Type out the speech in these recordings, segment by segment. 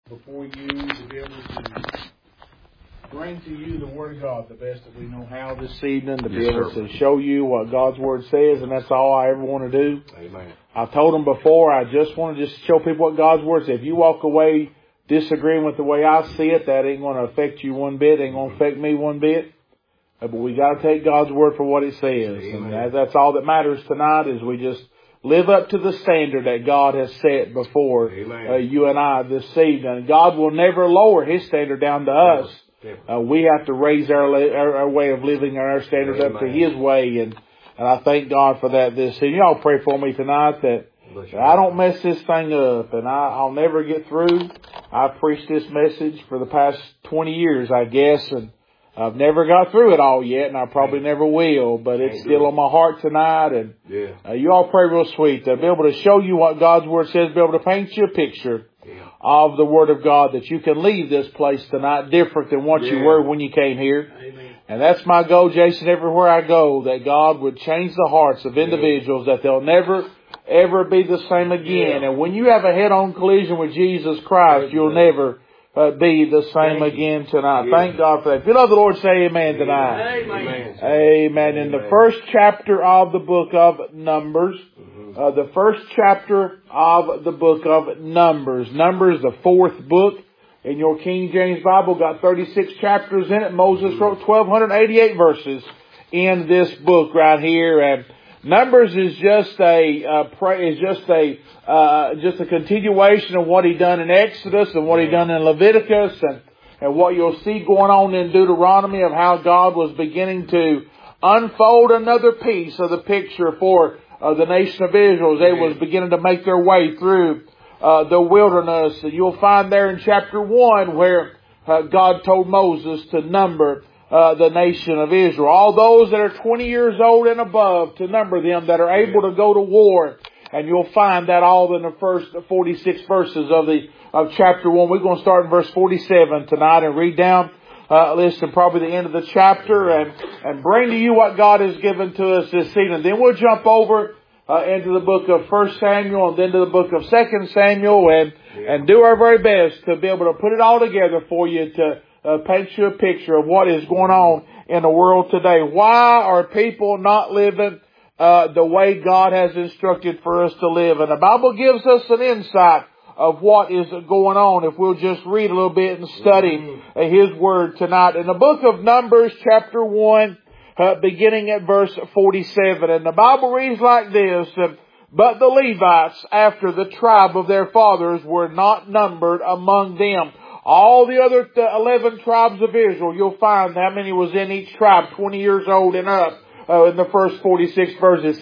before you to be able to bring to you the Word of God the best that we know how this evening, to be able to show you what God's Word says, and that's all I ever want to do. Amen. I've told them before, I just want to show people what God's Word says. If you walk away disagreeing with the way I see it, that ain't going to affect you one bit, ain't going to affect me one bit. But we got to take God's Word for what it says. Amen. And that's all that matters tonight, is we just live up to the standard that God has set before you and I this evening. God will never lower His standard down to us. We have to raise our way of living, our standard up to His way. And I thank God for that this evening. Y'all pray for me tonight that I don't mess this thing up, and I'll never get through. I've preached this message for the past 20 years, I guess, and I've never got through it all yet, and I probably never will, but it's still on my heart tonight. And you all pray real sweet to be able to show you what God's Word says, be able to paint you a picture of the Word of God, that you can leave this place tonight different than what you were when you came here. Amen. And that's my goal, Jason, everywhere I go, that God would change the hearts of individuals, that they'll never, ever be the same again. And when you have a head-on collision with Jesus Christ, you'll never be the same again tonight. Thank God for that. If you love the Lord, say amen tonight. Amen. Amen. In the first chapter of the book of Numbers, the first chapter of the book of Numbers. Numbers, the fourth book in your King James Bible, got 36 chapters in it. Moses wrote 1,288 verses in this book right here. And Numbers is just a continuation of what He done in Exodus and what He done in Leviticus, and what you'll see going on in Deuteronomy, of how God was beginning to unfold another piece of the picture for the nation of Israel as they was beginning to make their way through the wilderness. And you'll find there in chapter 1 where God told Moses to number the nation of Israel. All those that are 20 years old and above, to number them, that are able to go to war. And you'll find that all in the first 46 verses of chapter 1. We're going to start in verse 47 tonight and read down, listen, probably the end of the chapter, and bring to you what God has given to us this evening. Then we'll jump over into the book of 1 Samuel and then to the book of 2 Samuel and do our very best to be able to put it all together for you, to paint you a picture of what is going on in the world today. Why are people not living the way God has instructed for us to live? And the Bible gives us an insight of what is going on if we'll just read a little bit and study His Word tonight. In the book of Numbers, chapter 1, beginning at verse 47. And the Bible reads like this: But the Levites, after the tribe of their fathers, were not numbered among them. All the other 11 tribes of Israel, you'll find how many was in each tribe, 20 years old and up, in the first 46 verses.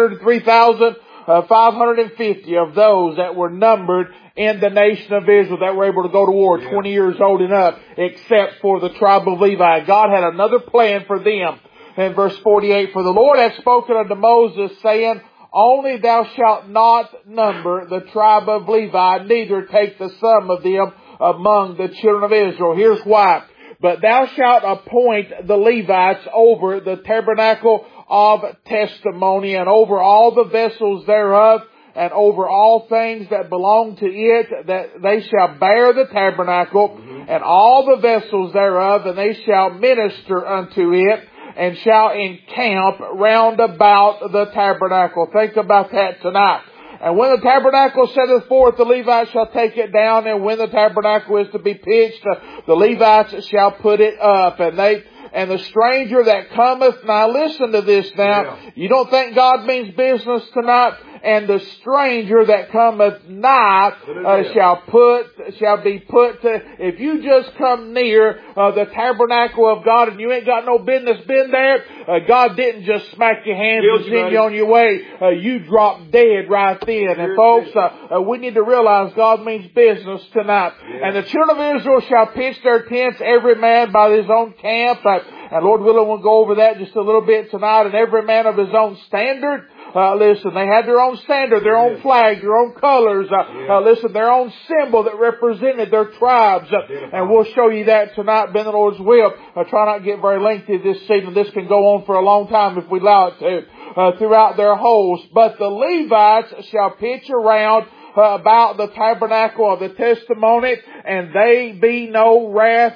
603,550 of those that were numbered in the nation of Israel that were able to go to war, 20 years old and up, except for the tribe of Levi. God had another plan for them. In verse 48, For the Lord hath spoken unto Moses, saying, Only thou shalt not number the tribe of Levi, neither take the sum of them among the children of Israel. Here's why. But thou shalt appoint the Levites over the tabernacle of testimony, and over all the vessels thereof, and over all things that belong to it, that they shall bear the tabernacle, and all the vessels thereof, and they shall minister unto it, and shall encamp round about the tabernacle. Think about that tonight. And when the tabernacle setteth forth, the Levites shall take it down, and when the tabernacle is to be pitched, the Levites shall put it up. And the stranger that cometh, now listen to this now. You don't think God means business tonight? And the stranger that cometh not shall be put to. If you just come near the tabernacle of God and you ain't got no business been there, God didn't just smack your hands and send you on your way. You drop dead right then. And folks, we need to realize God means business tonight. And the children of Israel shall pitch their tents, every man by his own camp. And Lord willing, we'll go over that just a little bit tonight. And every man of his own standard. Listen, they had their own standard, their own flag, their own colors. Listen, their own symbol that represented their tribes. And we'll show you that tonight, Ben the Lord's will. Try not to get very lengthy this evening. This can go on for a long time if we allow it to. Throughout their host. But the Levites shall pitch around about the tabernacle of the testimony, and that there be no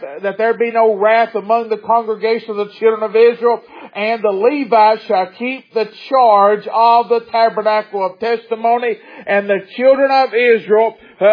wrath among the congregation of the children of Israel, and the Levites shall keep the charge of the tabernacle of testimony, and the children of Israel,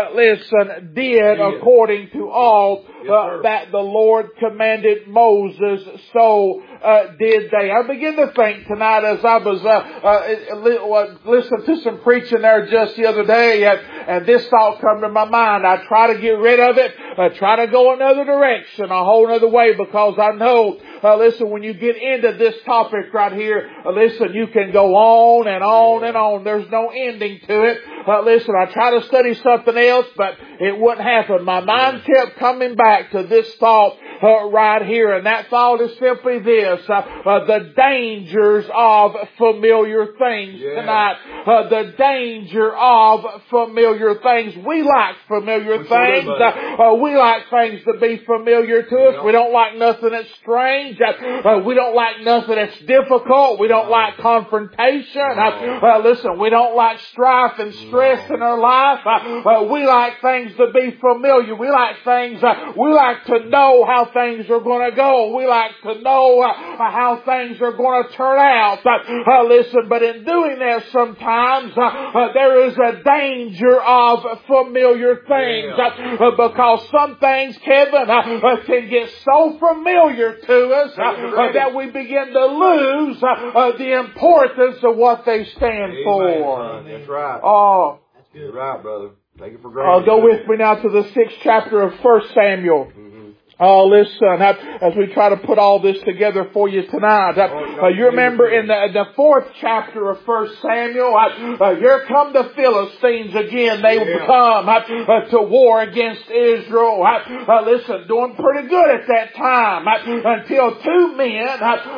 did according to all that the Lord commanded Moses, so did they. I begin to think tonight as I was listening to some preaching there just the other day, and this thought come to my mind. I try to get rid of it, try to go another direction, a whole other way, because I know, when you get into this topic right here, you can go on and on and on. There's no ending to it. I tried to study something else, but it wouldn't happen. My mind kept coming back to this thought right here, and that thought is simply this: the dangers of familiar things tonight. The danger of familiar things. We like familiar things. We like things to be familiar to us. We don't like nothing that's strange. We don't like nothing that's difficult. We don't like confrontation. We don't like strife and stress in our life. We like things to be familiar. We like things, we like to know how things are going to go. We like to know how things are going to turn out. But in doing that sometimes there is a danger of familiar things. Because some things, Kevin, can get so familiar to us that we begin to lose the importance of what they stand for. That's right. Oh, that's good. You're right, brother. Take it for granted. Go with me now to the 6th chapter of 1 Samuel. Listen, as we try to put all this together for you tonight, you remember in the 4th chapter of 1 Samuel, here come the Philistines again. They come to war against Israel. Doing pretty good at that time, until two men,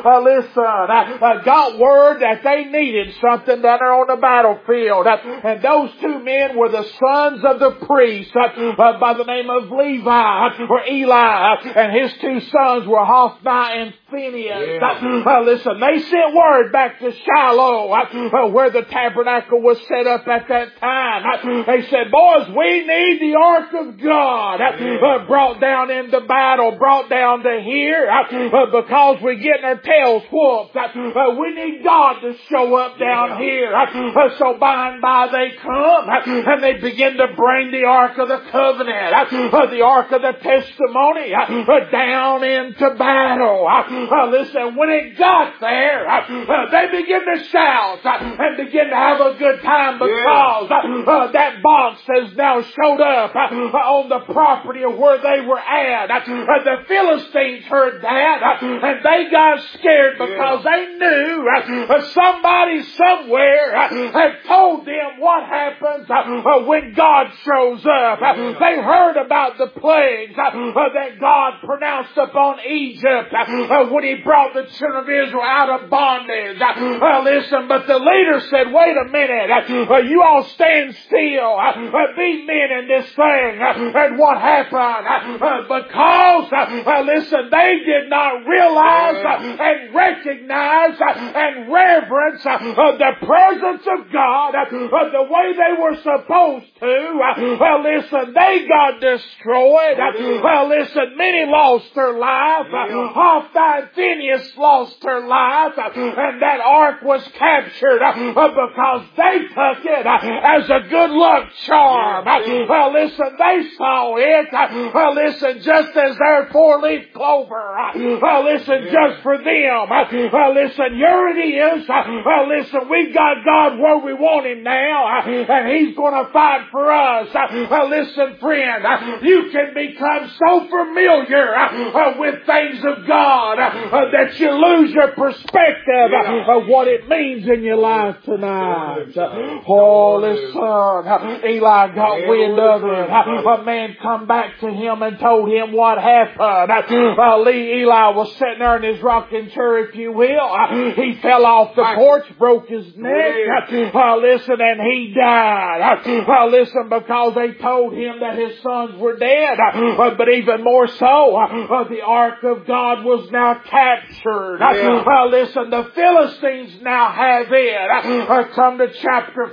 got word that they needed something down there on the battlefield. And those two men were the sons of the priest by the name of Levi, or Eli. And his two sons were Hophni and Phinehas. They sent word back to Shiloh, where the tabernacle was set up at that time. They said, boys, we need the ark of God brought down into battle, brought down to here, because we're getting our tails whooped. We need God to show up down here. So by and by they come, and they begin to bring the ark of the covenant, the ark of the testimony, down into battle. When it got there, they begin to shout and begin to have a good time, because that box has now showed up on the property of where they were at. The Philistines heard that, and they got scared, because they knew somebody somewhere had told them what happens when God shows up. They heard about the plagues that God pronounced upon Egypt when He brought the children of Israel out of bondage. But the leader said, wait a minute, you all stand still, be men in this thing. And what happened? Because, they did not realize and recognize and reverence the presence of God the way they were supposed to. They got destroyed. Many lost their life. Hophni and Phinehas lost their life. And that ark was captured because they took it as a good luck charm. They saw it. Just as their 4-leaf clover. Just for them. Here it is. We've got God where we want Him now. And He's going to fight for us. Friend, you can become so familiar with things of God that you lose your perspective of what it means in your life tonight. Listen, Eli got wind of it. A man come back to him and told him what happened. Eli was sitting there in his rocking chair, if you will. He fell off the porch, broke his neck. And he died. Because they told him that his sons were dead. But even more so, the ark of God was now captured. Listen, the Philistines now have it. Come to chapter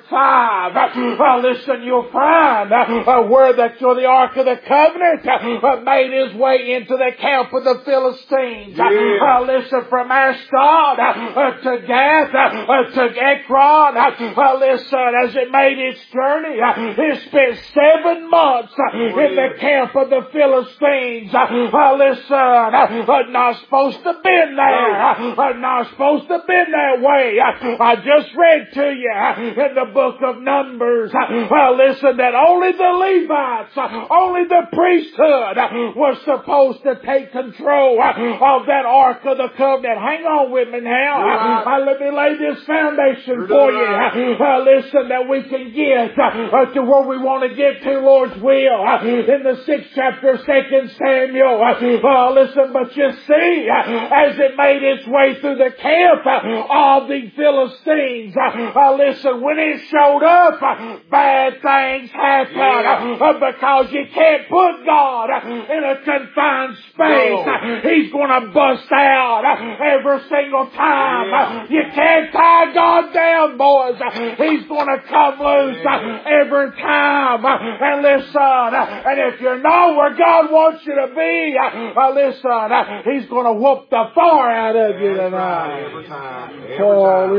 5. Listen, you'll find where the Ark of the Covenant made his way into the camp of the Philistines. Listen, from Ashdod to Gath to Ekron. Listen, as it made its journey, it spent 7 months in the camp of the Philistines. Listen, not supposed to have been there. Not supposed to have been that way. I just read to you in the book of Numbers, listen, that only the Levites, only the priesthood was supposed to take control of that Ark of the Covenant. Hang on with me now. Let me lay this foundation for you. Listen, that we can get to where we want to get to, Lord's will. In the 6th chapter of 2 Samuel. Listen, but you see, as it made its way through the camp of the Philistines, listen, when it showed up, bad things happen because you can't put God in a confined space. He's going to bust out every single time. You can't tie God down, boys. He's going to come loose every time. And listen, and if you're not where God wants you to be, listen, He's going to whoop the fire out of you tonight. Every time. Oh,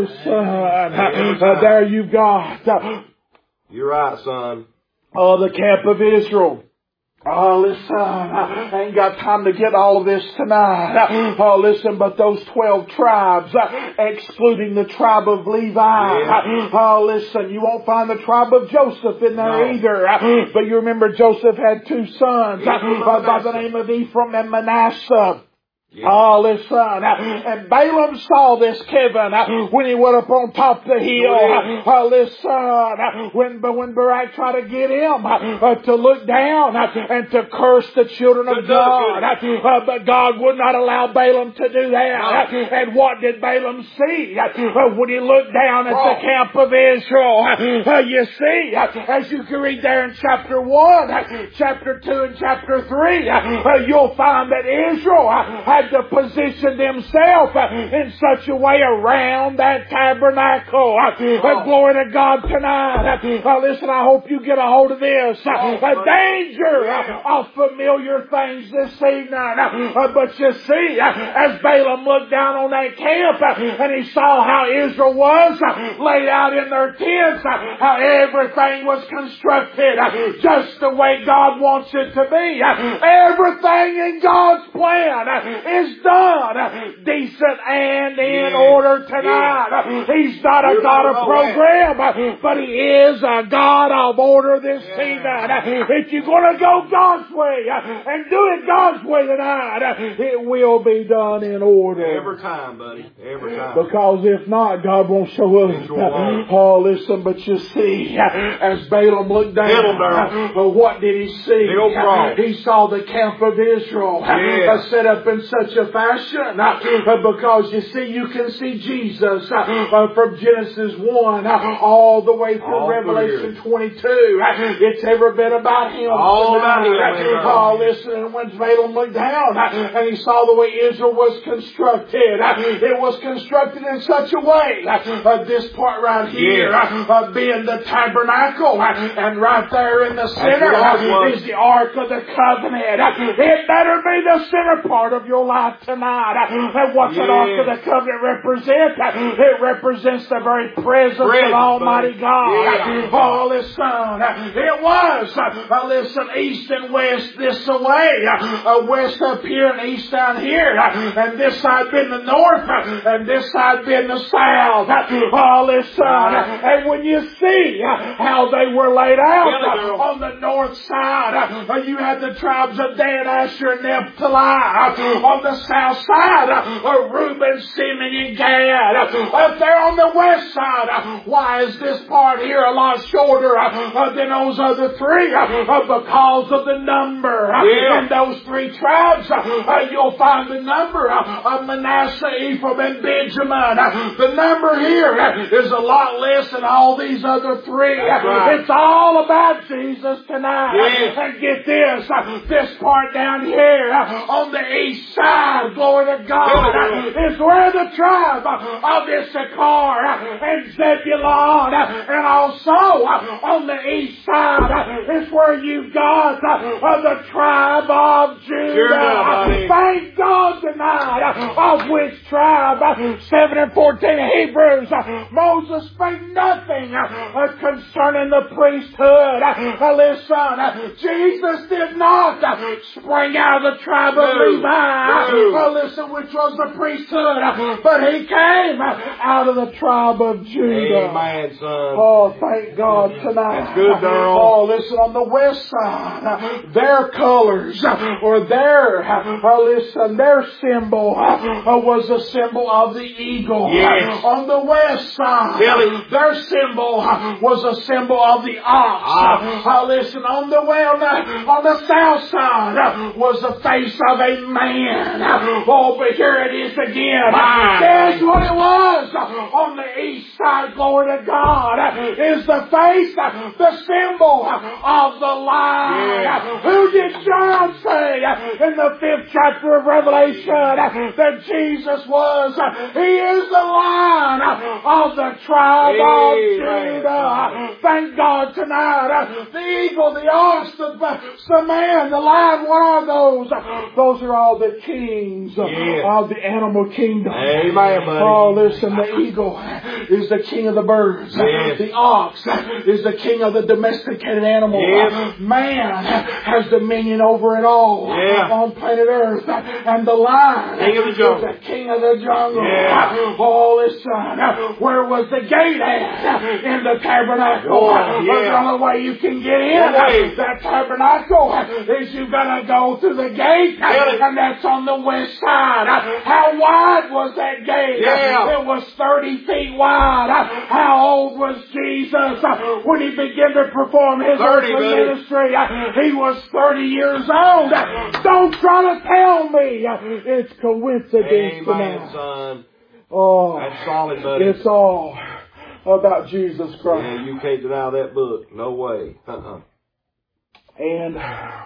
listen, there you've got. You're right, son. Oh, the camp of Israel. Oh, listen, I ain't got time to get all of this tonight. Oh, listen, but those 12 tribes, excluding the tribe of Levi. Oh, listen, you won't find the tribe of Joseph in there either. But you remember Joseph had 2 sons by the name of Ephraim and Manasseh. Oh, listen, and Balaam saw this, Kevin, when he went up on top of the hill. Listen, when Barak tried to get him to look down and to curse the children of God. But God would not allow Balaam to do that. And what did Balaam see when he looked down at the camp of Israel? You see, as you can read there in chapter 1, chapter 2, and chapter 3, you'll find that Israel had to position themselves in such a way around that tabernacle. Glory to God tonight. Listen, I hope you get a hold of this. Danger of familiar things this evening. But you see, as Balaam looked down on that camp and he saw how Israel was laid out in their tents, how everything was constructed just the way God wants it to be. Everything in God's plan is done decent and in order tonight. He's not a God of program, but He is a God of order this evening. If you're going to go God's way and do it God's way tonight, it will be done in order. Every time, buddy. Every time. Because if not, God won't show up. Oh, listen, but you see, as Balaam looked down, what did he see? He saw the camp of Israel set up in such a fashion, because you see, you can see Jesus from Genesis 1 all the way through Revelation 22. It's every bit about Him. All about Him. Oh, listen, when Balaam looked down and he saw the way Israel was constructed, it was constructed in such a way, this part right here being the tabernacle, and right there in the center is the Ark of the Covenant. It better be the center part of your life tonight. And what's an Ark of the Covenant represent? It represents the very presence of Almighty God. Oh, listen, it was, listen, east and west this away, west up here and east down here, and this side being the north, and this side being the south. Oh, listen, and when you see how they were laid out on the north side, you had the tribes of Dan, Asher, and Naphtali. on the south side, Reuben, Simeon, and Gad. Up there on the west side, why is this part here a lot shorter than those other three? Because of the number. In those three tribes, you'll find the number of Manasseh, Ephraim, and Benjamin. The number here is a lot less than all these other three. Right. It's all about Jesus tonight. And get this part down here on the east side, glory to God, is where the tribe of Issachar and Zebulun, and also on the east side is where you've got the tribe of Judah. Thank God tonight, of which tribe, 7 and 14 Hebrews, Moses spake nothing concerning the priesthood. Listen, Jesus did not spring out of the tribe of Levi, listen, which was the priesthood, but he came out of the tribe of Judah. Amen, son. Oh, thank God tonight. That's good, Darrell. Oh, listen, on the west side, their colors, or their symbol was a symbol of the eagle. Yes. On the west side, their symbol was a symbol of the ox. Listen, on the south side was the face of a man. Oh, but here it is again. Guess what it was? On the east side, glory to God, is the face, the symbol of the lion. Who did John say in the 5th chapter of Revelation that Jesus was? He is the Lion of the tribe of Judah. Thank God tonight. The eagle, the ox, the man, the lion, what are those? Those are all the kings of the animal kingdom. Amen, buddy. Oh, listen, the eagle is the king of the birds. The ox is the king of the domesticated animal. Man has dominion over it all on planet Earth. And the lion is the king of the jungle. Oh, listen, where was the gate at? In the tabernacle. The only way you can get in that tabernacle is you've got to go through the gate, and that's on the west side. How wide was that gate? It was 30 feet wide. How old was Jesus when he began to perform his earthly ministry? He was 30 years old. Don't try to tell me it's coincidence tonight. Son. Oh, that's solid, buddy. It's all about Jesus Christ. Yeah, you can't deny that book. No way. And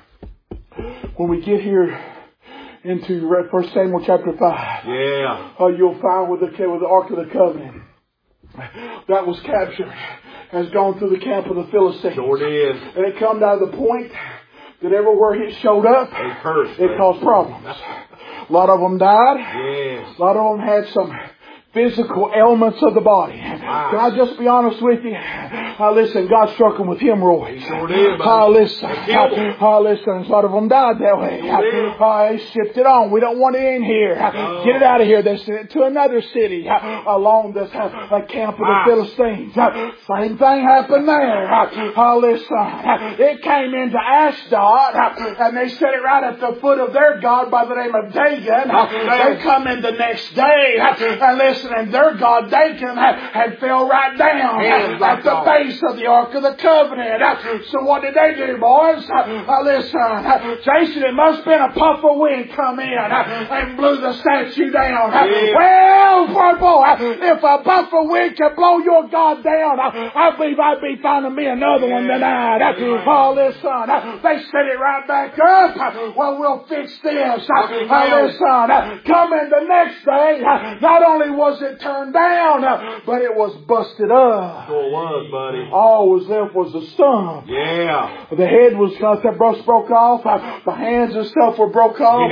when we get here into 1 Samuel chapter 5, you'll find with the Ark of the Covenant that was captured has gone through the camp of the Philistines. Sure did. And it come down to the point that everywhere it showed up, it caused problems. A lot of them died. Yes. A lot of them had some physical ailments of the body. Can I just be honest with you? Listen, God struck them with hemorrhoids. Sure did, listen, a lot of them died that way. They shipped it on. We don't want it in here. Get it out of here. They sent it to another city along this camp of the Philistines. Same thing happened there. Listen, it came into Ashdod, and they set it right at the foot of their god by the name of Dagon. They come in the next day, and listen, and their god Dagon had fell right down at the base of the Ark of the Covenant. So what did they do, boys? Listen, Jason, it must have been a puff of wind come in and blew the statue down. Well, purple, if a puff of wind can blow your God down, I believe I'd be finding me another one tonight. Listen, they set it right back up. Well, we'll fix this. Listen, coming the next day, not only was it turned down, but it was busted up. Sure was, buddy. All was left was the stump. The head was the breast broke off. The hands and stuff were broke off.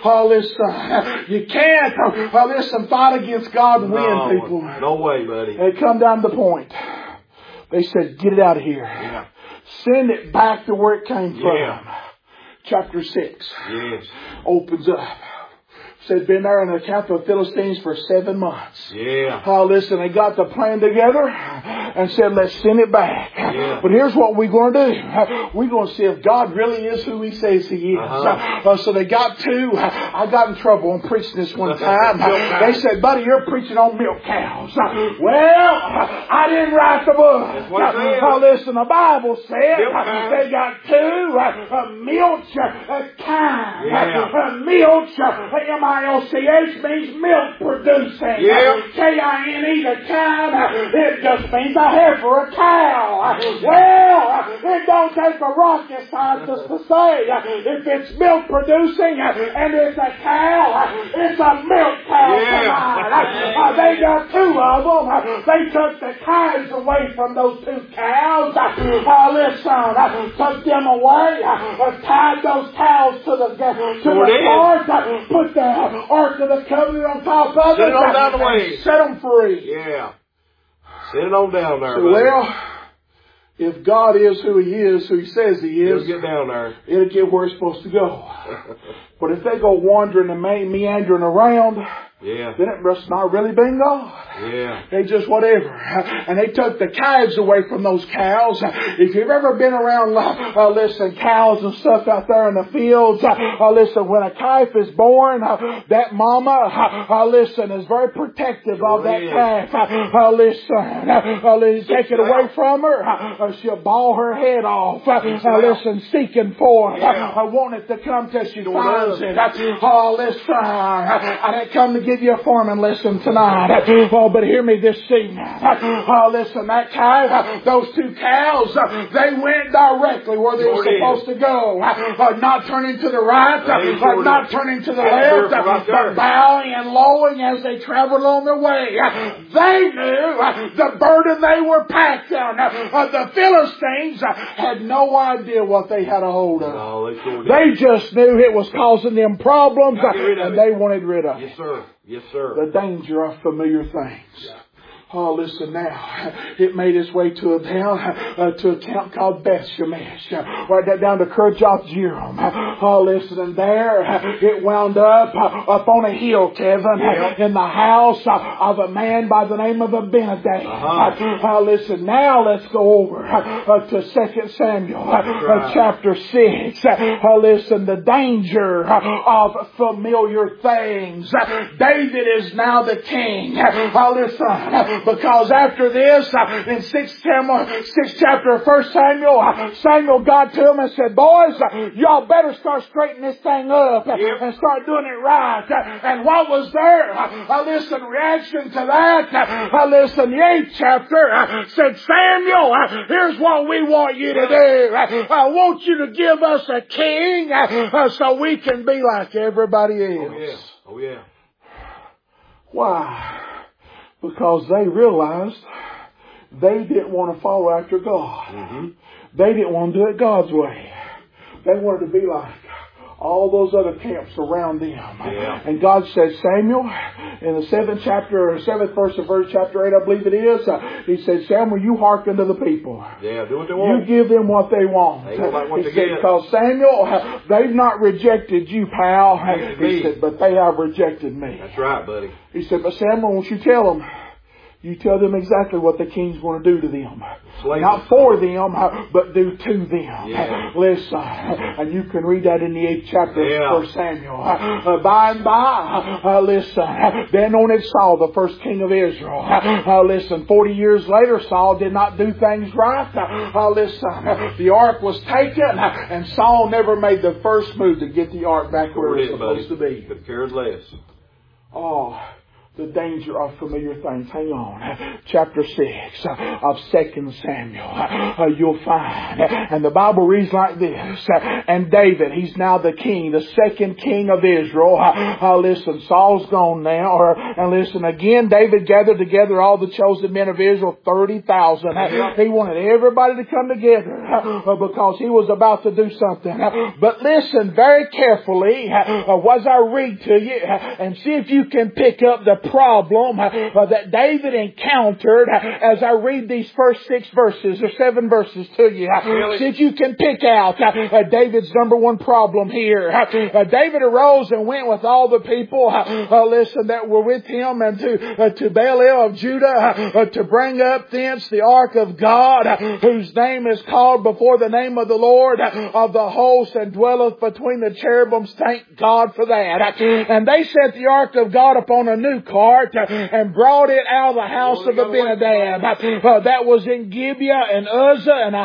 You can't fight against God and win, people. No way, buddy. They come down to the point. They said, get it out of here. Send it back to where it came from. Chapter 6 opens up. Said been there in the camp of the Philistines for 7 months. Yeah. Listen, they got the plan together and said, let's send it back. Yeah. But here's what we're going to do. We're going to see if God really is who He says He is. So they got to. I got in trouble on preaching this one time. They said, buddy, you're preaching on milk cows. Well, I didn't write the book. Listen, the Bible said they got 2 milch kinds. Milch, M-I-L-C-H, means milk producing. K-I-N-E, the kind, it just means a heifer, a cow. Well, it don't take a rocket scientist to say if it's milk producing and it's a cow, it's a milk cow tonight. They got 2 of them. They took the calves away from those 2 cows. Listen, took them away, tied those cows to the ark, put the Ark of the Covenant on top of it, set it on down the way, set them free. Yeah. Set it on down there. So, well, if God is who He is, who He says He is, it'll get down there. It'll get where it's supposed to go. But if they go wandering and meandering around, then it must not really been God. They just whatever. And they took the calves away from those cows. If you've ever been around, listen, cows and stuff out there in the fields, listen, when a calf is born, that mama, listen, is very protective of that calf. Listen, take it away from her, she'll bawl her head off. Listen, seeking for it. Want it to come till she finds it. Listen, I didn't come to give you a foreman lesson tonight. But hear me this evening. Listen, that cow, those 2 cows, they went directly where they were supposed to go. Not turning to the right, not turning to the left, but bowing and lowing as they traveled on their way. They knew the burden they were packed on. The Philistines had no idea what they had a hold of. They just knew it was causing them problems, and they wanted rid of it. Yes, sir. Yes, sir. The danger of familiar things. Listen now. It made its way to a camp called Beth Shemesh. Right down to Kirjath Jearim. Listen, and there it wound up on a hill, Kevin, in the house of a man by the name of Abinadab. Listen, now let's go over to 2 Samuel chapter 6. Listen, the danger of familiar things. David is now the king. Listen, because after this, in 6th chapter of 1 Samuel, Samuel got to him and said, boys, y'all better start straightening this thing up and start doing it right. And what was there? Listen, reaction to that. Listen, the 8th chapter said, Samuel, here's what we want you to do. I want you to give us a king so we can be like everybody else. Oh yeah. Why? Because they realized they didn't want to follow after God. They didn't want to do it God's way. They wanted to be like all those other camps around them. And God said, Samuel, in the 7th verse of chapter 8, I believe it is, He said, Samuel, you hearken to the people. Do what they want. You give them what they want. They like what he they said, get. because Samuel, they've not rejected you, pal. He said, but they have rejected me. That's right, buddy. He said, but Samuel, won't you tell them? You tell them exactly what the king's going to do to them. Not for them, but do to them. Listen, and you can read that in the 8th chapter of 1 Samuel. By and by, listen, then on it Saul, the first king of Israel. Listen, 40 years later, Saul did not do things right. Listen, the ark was taken, and Saul never made the first move to get the ark back where it was supposed to be. But cared less. The danger of familiar things. Hang on. Chapter 6 of 2 Samuel. You'll find. And the Bible reads like this. And David, he's now the king, the second king of Israel. Listen, Saul's gone now. And listen, again, David gathered together all the chosen men of Israel, 30,000. He wanted everybody to come together because he was about to do something. But listen very carefully as I read to you and see if you can pick up the problem that David encountered as I read these first 6 verses or 7 verses to you. Really? See if you can pick out David's number one problem here. David arose and went with all the people, that were with him, and to Baalah of Judah, to bring up thence the ark of God, whose name is called before the name of the Lord of the host, and dwelleth between the cherubims. Thank God for that. And they set the ark of God upon a new cart and brought it out of the house of Abinadab. That was in Gibeah, and Uzzah and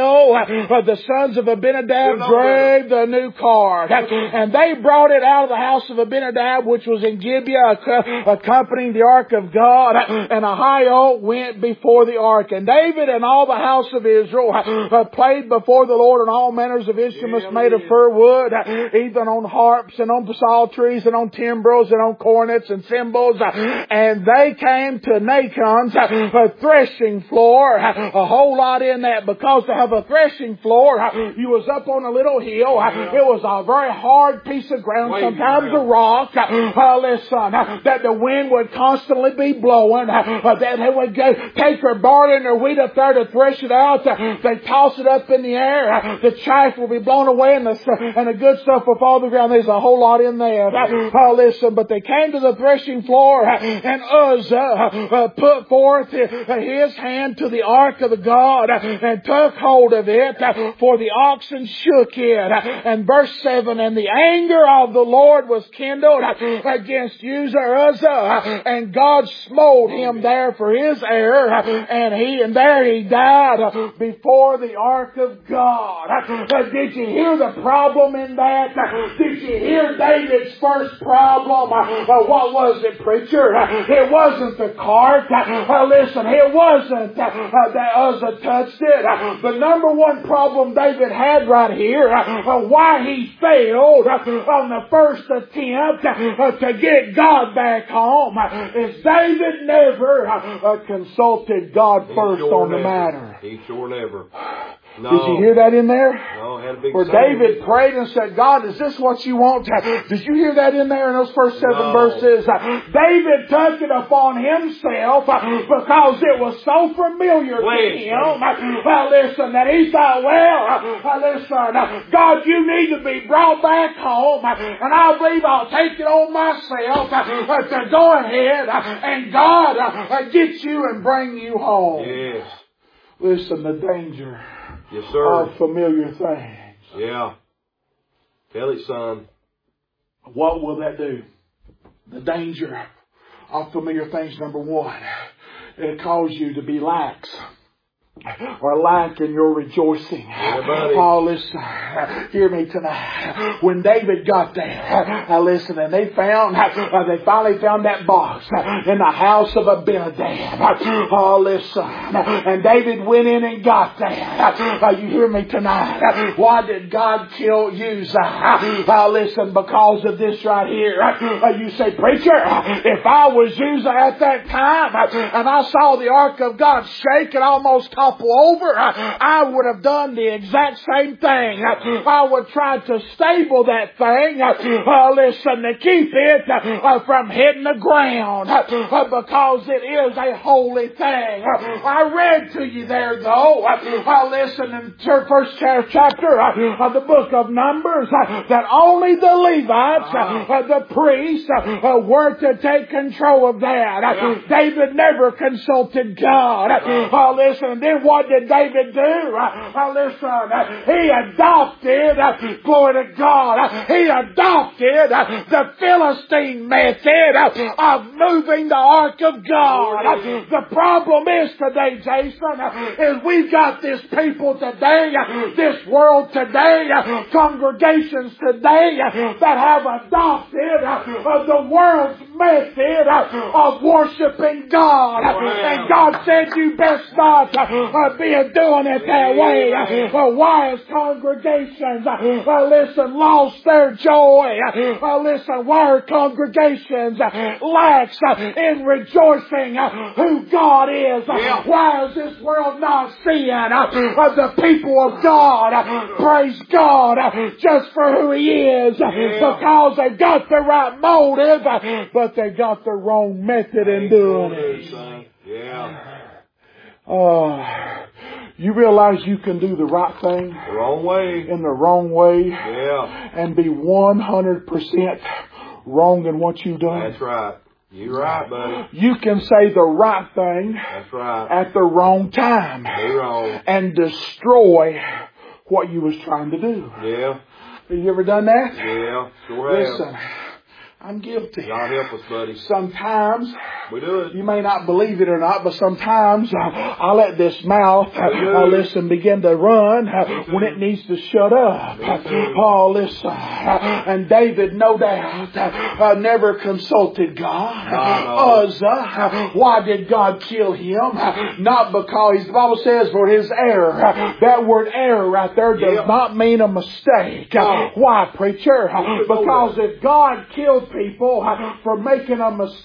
Ahio, the sons of Abinadab, drave the new cart. And they brought it out of the house of Abinadab, which was in Gibeah, accompanying the ark of God. And Ahio went before the ark. And David and all the house of Israel played before the Lord on all manners of instruments made of fir wood, even on harps and on psalteries and on timbrels and on cornets and cymbals. And they came to Nachon's threshing floor, a whole lot in that, because to have a threshing floor, you was up on a little hill. It was a very hard piece of ground, sometimes a rock. Listen, that the wind would constantly be blowing. That they would take their barley and their wheat up there to thresh it out. They toss it up in the air. The chaff will be blown away, and the good stuff will fall to the ground. There's a whole lot in there. Listen, but they came to the threshing floor, and Uzzah put forth his hand to the ark of the God and took hold of it, for the oxen shook it. And verse 7, and the anger of the Lord was kindled against Uzzah, and God smote him there for his error, and there he died before the ark of God. Did you hear the problem in that? Did you hear David's first problem? What was it, preacher? It wasn't the cart. Listen, it wasn't that Uzzah touched it. The number one problem David had right here, why he failed on the first attempt to get God back home, is David never consulted God first on the matter. He sure never. No. Did you hear that in there? No, I had a big where David prayed and said, God, is this what you want? Did you hear that in there in those first 7 verses? David took it upon himself because it was so familiar to him. Listen, that he thought, listen, God, you need to be brought back home, and I believe I'll take it on myself to go ahead and God get you and bring you home. Yes. Listen, the danger. Yes, sir. Of familiar things. Yeah. Tell it, son. What will that do? The danger of familiar things, number one, it'll cause you to be lax. Or lack in your rejoicing. Yeah, listen, hear me tonight. When David got there, listen, and they finally found that box in the house of Abinadab. Listen, and David went in and got there. You hear me tonight? Why did God kill Uzzah? Listen, because of this right here. You say, preacher, if I was Uzzah at that time and I saw the ark of God shake and almost topple over, I would have done the exact same thing. I would try to stable that thing, listen, to keep it from hitting the ground, because it is a holy thing. I read to you there, though, listen, in the first chapter of the book of Numbers, that only the Levites, the priests, were to take control of that. David never consulted God. Listen, then what did David do? Listen, he adopted, glory to God, he adopted the Philistine method of moving the ark of God. The problem is today, Jason, is we've got this people today, this world today, congregations today that have adopted the world's method of worshiping God. And God said, you best not be doing it that way. Why has congregations, listen, lost their joy? Listen, why are congregations lax in rejoicing who God is? Why is this world not seeing the people of God praise God just for who He is? Because they've got the right motive, but but they got the wrong method in doing it. Son. Yeah. You realize you can do the right thing The wrong way. in the wrong way Yeah. and be 100% wrong in what you've done? That's right. You're right, buddy. You can say the right thing That's right. at the wrong time Be wrong. and destroy what you was trying to do. Yeah. Have you ever done that? Yeah. Sure have. Listen, I'm guilty. God help us, buddy. Sometimes, We do it. you may not believe it or not, but sometimes I let this mouth, listen, begin to run when it needs to shut up. Oh, listen. And David, no doubt, never consulted God. Why did God kill him? Not because, the Bible says, for his error. That word error right there does not mean a mistake. Why, preacher? Because if God killed people for making a mistake,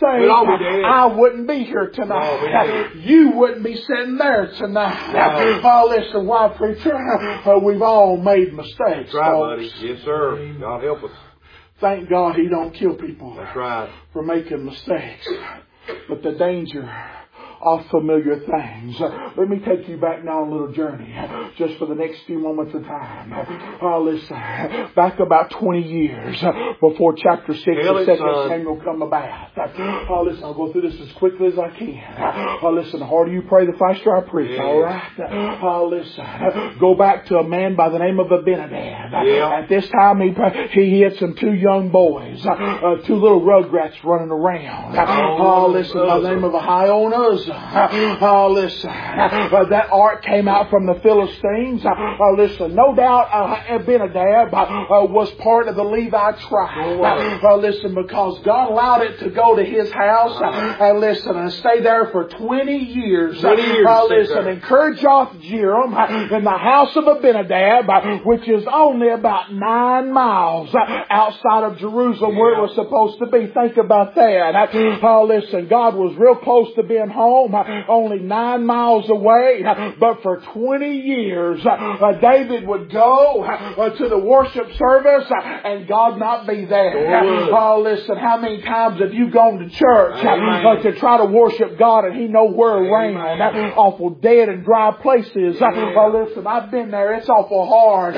I wouldn't be here tonight. You wouldn't be sitting there tonight. Oh, listen, why, preacher? We've all made mistakes. That's right, buddy. Yes, sir. God help us. Thank God He don't kill people That's right. for making mistakes. But the danger of familiar things. Let me take you back now on a little journey, just for the next few moments of time. Listen, back about 20 years before chapter 6 of 2 Samuel come about. Listen, I'll go through this as quickly as I can. Listen, the harder you pray, the faster I preach. All right? Listen, go back to a man by the name of Abinadab. At this time, he had some two young boys, two little rugrats running around. Listen, by the name of Ahio and Uzzah. Listen, that ark came out from the Philistines. Listen, no doubt Abinadab was part of the Levi tribe. Listen, because God allowed it to go to his house. Listen, and stay there for 20 years. Listen, encourage off Jeram in the house of Abinadab, which is only about 9 miles outside of Jerusalem where it was supposed to be. Think about that. Listen, God was real close to being home, only 9 miles away, but for 20 years, David would go to the worship service and God not be there. Listen, how many times have you gone to church to try to worship God and He nowhere around? Awful dead and dry places. Listen, I've been there. It's awful hard.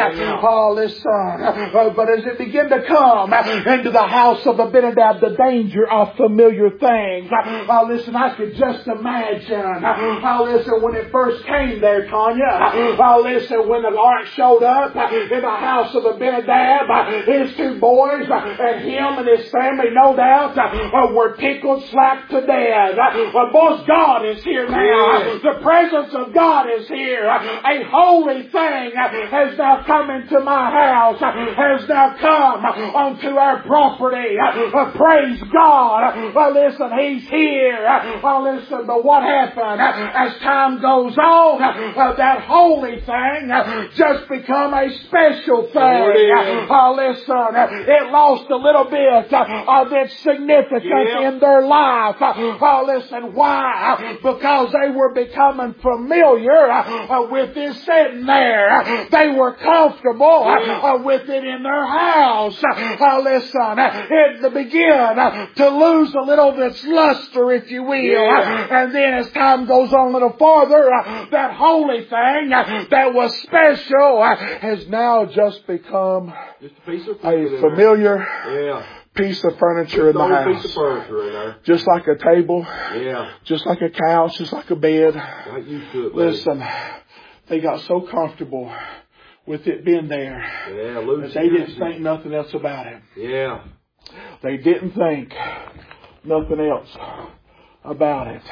Listen, but as it began to come into the house of Abinadab, the danger of familiar things. Listen, I could just imagine. Listen, when it first came there, Tanya. Listen, when the ark showed up in the house of Abinadab, his two boys and him and his family, no doubt, were tickled slack to death. Boys, God is here now. The presence of God is here. A holy thing has now come into my house, has now come onto our property. Praise God. Listen, He's here. Listen, but what happened? As time goes on, that holy thing just become a special thing. Listen, it lost a little bit of its significance in their life. Listen, why? Because they were becoming familiar with it sitting there. They were comfortable with it in their house. Listen, it began to lose a little of its luster, if you will. And then as time goes on a little farther, that holy thing that was special has now just become a familiar piece of furniture in the house. Just like a table, just like a couch, just like a bed. Listen, they got so comfortable with it being there that they didn't think nothing else about it. They didn't think nothing else about it.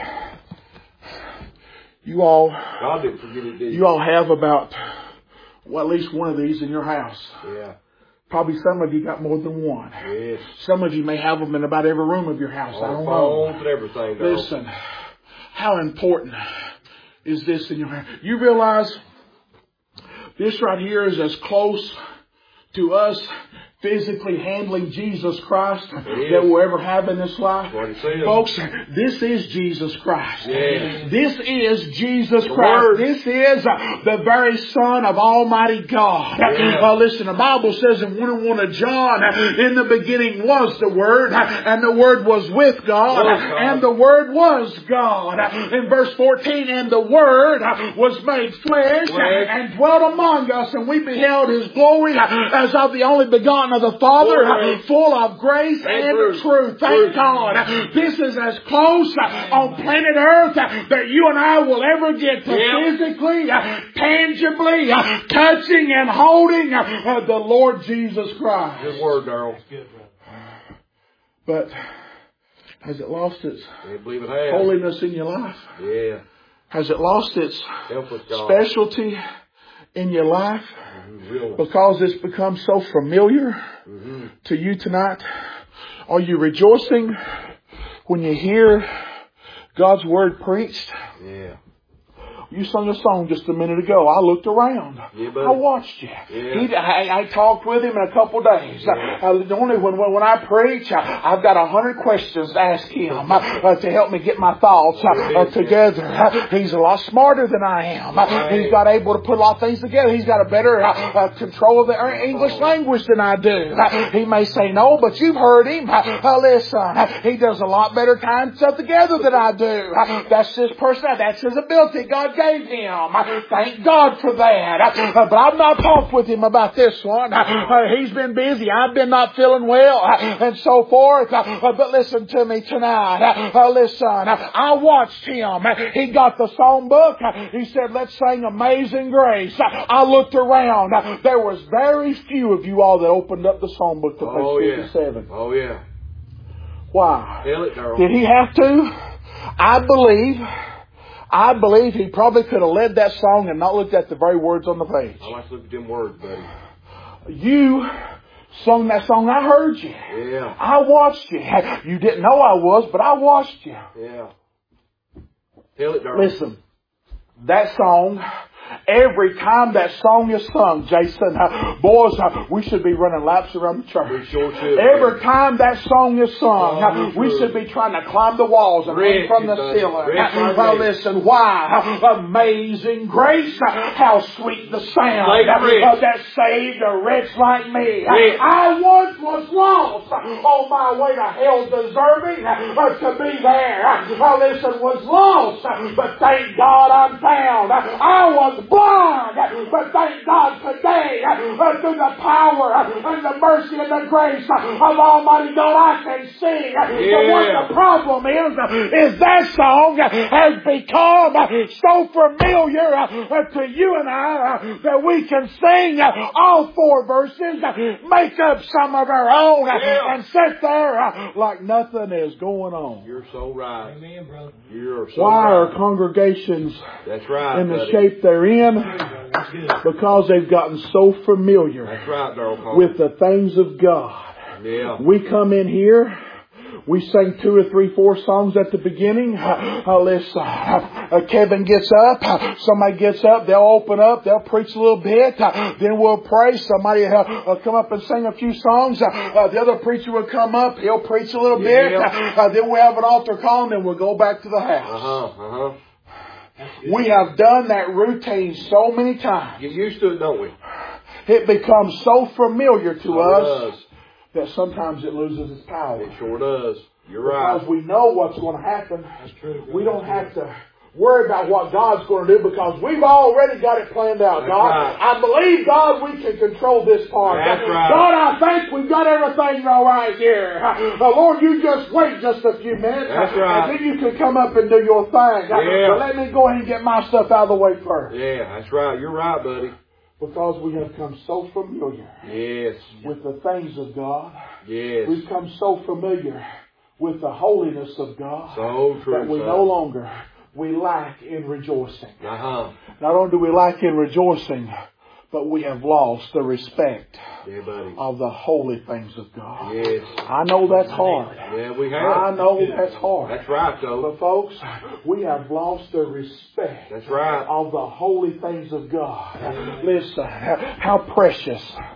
You all have about, at least one of these in your house. Probably some of you got more than one. Some of you may have them in about every room of your house. I don't know. Listen, how important is this in your house? You realize this right here is as close to us physically handling Jesus Christ that we'll ever have in this life. Folks, this is Jesus Christ. Yes. This is Jesus Christ. This is the very Son of Almighty God. Listen, the Bible says in 1:1 of John, in the beginning was the Word, and the Word was with God, and the Word was God. In verse 14, and the Word was made flesh and dwelt among us, and we beheld His glory as of the only begotten of the Father, full of grace and truth. Thank God. This is as close on planet Earth that you and I will ever get to physically, tangibly touching and holding the Lord Jesus Christ. Good word, Darrell. But has it lost its I believe it has. holiness in your life? Yeah. Has it lost its Help us, God. specialty in your life? Really. Because it's become so familiar to you tonight? Are you rejoicing when you hear God's Word preached? Yeah. You sung a song just a minute ago. I looked around. Yeah, buddy. I watched you. Yeah. I talked with him in a couple of days. Yeah. Only when I preach, I've got 100 questions to ask him to help me get my thoughts together. He's a lot smarter than I am. He's got able to put a lot of things together. He's got a better control of the English language than I do. He may say no, but you've heard him. Listen, he does a lot better tying stuff together than I do. That's his personality. That's his ability. God gave him. Thank God for that. But I've not talked with him about this one. He's been busy. I've been not feeling well and so forth. But listen to me tonight. Listen, I watched him. He got the song book. He said, let's sing Amazing Grace. I looked around. There was very few of you all that opened up the song book to page 57. Oh, yeah. Why? Tell it, Darrell. Did he have to? I believe he probably could have led that song and not looked at the very words on the page. I like to look at them words, buddy. You sung that song. I heard you. Yeah. I watched you. You didn't know I was, but I watched you. Yeah. Tell it, Darrell. Listen, that song, every time that song is sung, Jason, boys, we should be running laps around the church. We sure should. Every time that song is sung, we should be trying to climb the walls and hang from the ceiling. Listen, why? Amazing grace, how sweet the sound that saved a wretch like me. I once was lost, on my way to hell, deserving to be there. Listen, was lost, but thank God I'm found. I was blind, but thank God today, through the power and the mercy and the grace of Almighty God, I can sing. But what the problem is that song has become so familiar to you and I that we can sing all 4 verses, make up some of our own, and sit there like nothing is going on. You're so right. Amen, brother. You're so Why right. are congregations That's right, in the buddy. shape they're in? Because they've gotten so familiar That's right, Darrell. with the things of God. Yeah. We come in here, we sing 2 or 3, 4 songs at the beginning. Listen, Kevin gets up, somebody gets up, they'll open up, they'll preach a little bit, then we'll pray. Somebody will come up and sing a few songs. The other preacher will come up, he'll preach a little bit. Then we'll have an altar call, and then we'll go back to the house. We have done that routine so many times. Get used to it, don't we? It becomes so familiar to So us it does. that sometimes it loses its power. It sure does. You're right. Because we know what's going to happen. That's true. We don't have to worry about what God's going to do because we've already got it planned out. That's God, right. I believe, God, we can control this part. That's right. God, I think we've got everything all right here. Lord, you just wait just a few minutes. That's right. And then you can come up and do your thing. Yeah. But let me go ahead and get my stuff out of the way first. Yeah, that's right. You're right, buddy. Because we have come so familiar Yes. with the things of God. Yes. We've come so familiar with the holiness of God So true. that we son. no longer we lack in rejoicing. Uh-huh. Not only do we lack in rejoicing, but we have lost the respect Yeah, buddy. of the holy things of God. Yes. I know that's hard. Yeah, we I have. know that's hard. That's right, though. But folks, we have lost the respect That's right. of the holy things of God. Listen, how precious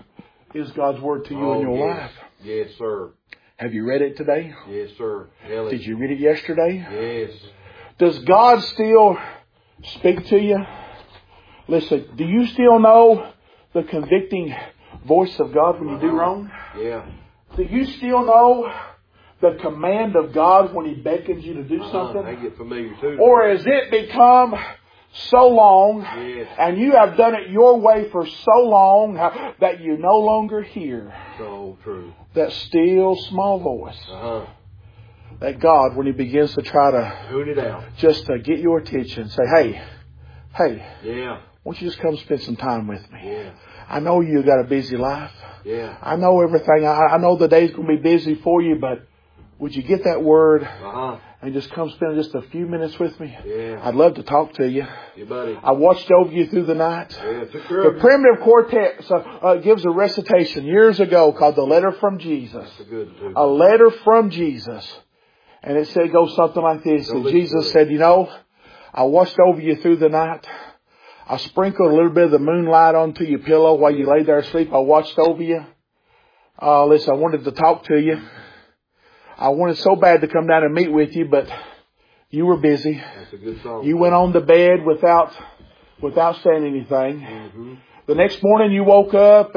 is God's Word to you in your life? Yes, sir. Have you read it today? Yes, sir. Did you read it yesterday? Yes. Does God still speak to you? Listen, do you still know the convicting voice of God when you do wrong? Yeah. Do you still know the command of God when He beckons you to do something? I get familiar too. Or has it become so long, Yes. and you have done it your way for so long that you no longer hear So true. that still small voice that God, when He begins to try to Tune it out. just to get your attention, say, hey, Yeah. won't you just come spend some time with me? Yeah. I know you got a busy life. Yeah. I know everything. I know the day's going to be busy for you, but would you get that word and just come spend just a few minutes with me? Yeah. I'd love to talk to you. Yeah, buddy. I watched over you through the night. Yeah, took care The of you. Primitive Quartet gives a recitation years ago called The Letter from Jesus. That's a good one, too. A letter from Jesus. And it said, goes something like this. And Jesus said, I watched over you through the night. I sprinkled a little bit of the moonlight onto your pillow while you lay there asleep. I watched over you. Listen, I wanted to talk to you. I wanted so bad to come down and meet with you, but you were busy. That's a good song. You went on to bed without saying anything. Mm-hmm. The next morning you woke up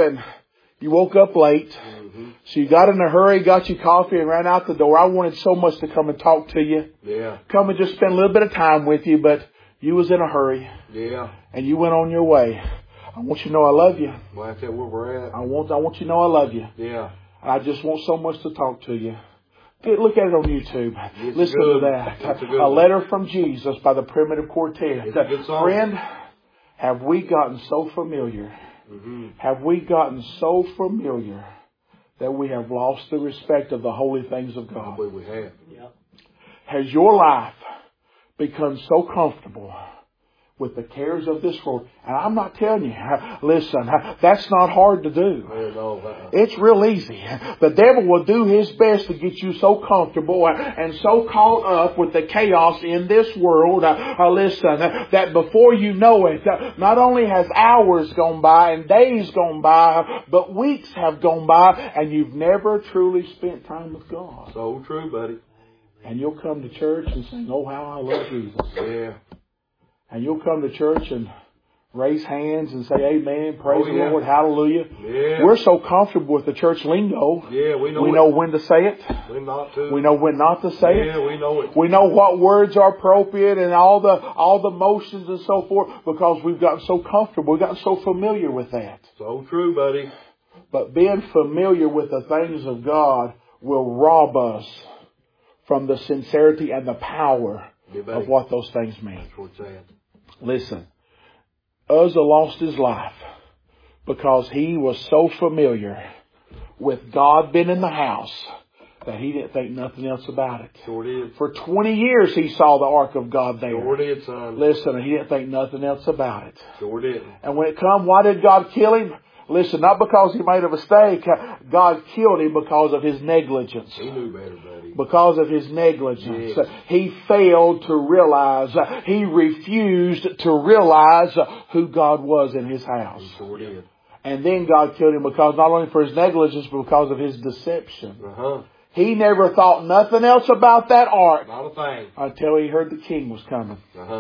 late. Mm-hmm. So you got in a hurry, got your coffee and ran out the door. I wanted so much to come and talk to you. Yeah. Come and just spend a little bit of time with you, but you was in a hurry. Yeah. And you went on your way. I want you to know I love you. Well, that's where we're at. I want you to know I love you. Yeah. I just want so much to talk to you. Look at it on YouTube. It's Listen good. to that. It's a good A one. Letter from Jesus by the Primitive Quartet. It's a good song. Friend, have we gotten so familiar? Mm-hmm. Have we gotten so familiar that we have lost the respect of the holy things of I God? believe we have. Has your life become so comfortable with the cares of this world? And I'm not telling you, listen, that's not hard to do. It's real easy. The devil will do his best to get you so comfortable and so caught up with the chaos in this world, listen, that before you know it, not only has hours gone by and days gone by, but weeks have gone by and you've never truly spent time with God. So true, buddy. And you'll come to church and sing, oh, how I love Jesus. Yeah. And you'll come to church and raise hands and say amen, praise the yeah. Lord, hallelujah. Yeah. We're so comfortable with the church lingo. Yeah, we know We it. know when to say it. When not to. We know when not to say it. Yeah, we know it. We know what words are appropriate and all the motions and so forth because we've gotten so comfortable. We've gotten so familiar with that. So true, buddy. But being familiar with the things of God will rob us from the sincerity and the power of what those things mean. That's what's at. Listen, Uzzah lost his life because he was so familiar with God being in the house that he didn't think nothing else about it. Sure did. For 20 years he saw the ark of God there. Sure did, son. Listen, he didn't think nothing else about it. Sure did. And when it come, why did God kill him? Listen, not because he made a mistake. God killed him because of his negligence. He knew better, buddy. Because of his negligence. Yes. He failed to realize, he refused to realize who God was in his house. He sure did. And then God killed him because not only for his negligence, but because of his deception. He never thought nothing else about that ark Not a thing. until he heard the king was coming.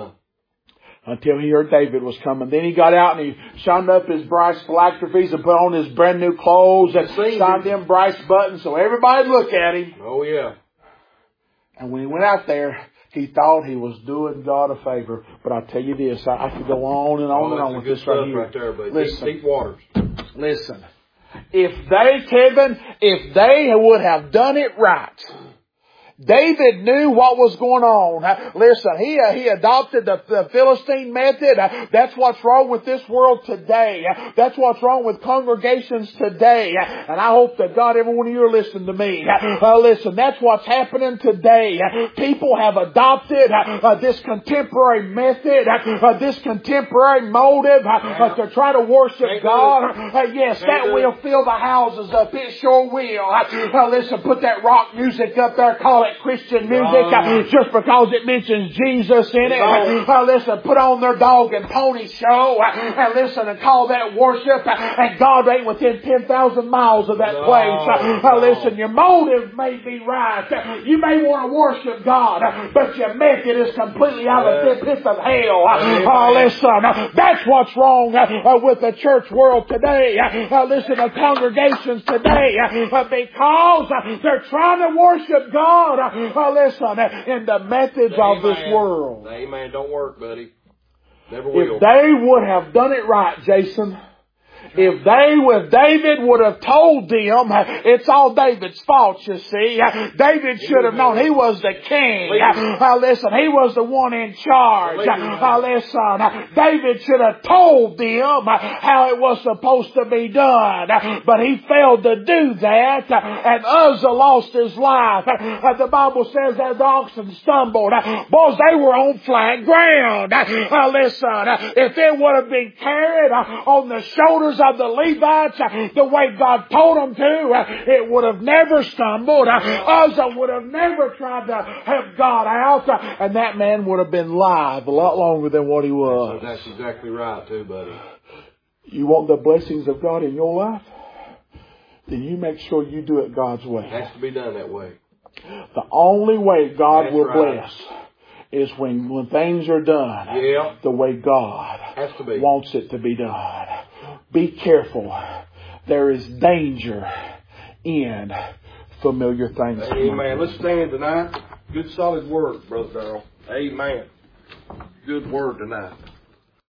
Until he heard David was coming. Then he got out and he shined up his bright phylacteries and put on his brand new clothes and shined them bright buttons so everybody'd look at him. Oh, yeah. And when he went out there, he thought he was doing God a favor. But I tell you this, I could go on and on and on with this right here. Right there, buddy. Listen. Deep waters. Listen. If they would have done it right, David knew what was going on. Listen, he adopted the Philistine method. That's what's wrong with this world today. That's what's wrong with congregations today. And I hope that God, every one of you are listening to me. Listen, that's what's happening today. People have adopted this contemporary method, this contemporary motive to try to worship God. Yes, that will fill the houses up. It sure will. Listen, put that rock music up there, call call it Christian music just because it mentions Jesus in it. Listen, put on their dog and pony show and listen and call that worship, and God ain't within 10,000 miles of that place. Listen, your motive may be right. You may want to worship God, but your method is completely out of the pit of hell. Listen, that's what's wrong with the church world today. Listen, the congregations today, because they're trying to worship God. Listen, in the methods of this world. Amen. Don't work, buddy. Never will. If they would have done it right, Jason, if David would have told them, it's all David's fault, you see. David should have known he was the king. Listen, he was the one in charge. Listen, David should have told them how it was supposed to be done. But he failed to do that, and Uzzah lost his life. The Bible says that the oxen stumbled. Boys, they were on flat ground. Listen, if it would have been carried on the shoulders of the Levites the way God told them to, it would have never stumbled. Uzzah would have never tried to help God out, and that man would have been alive a lot longer than what he was. That's exactly right too, buddy. You want the blessings of God in your life? Then you make sure you do it God's way. It has to be done that way. The only way God will bless is when things are done the way God wants it to be done. Be careful. There is danger in familiar things. Amen. Let's stand tonight. Good solid word, Brother Darrell. Amen. Good word tonight.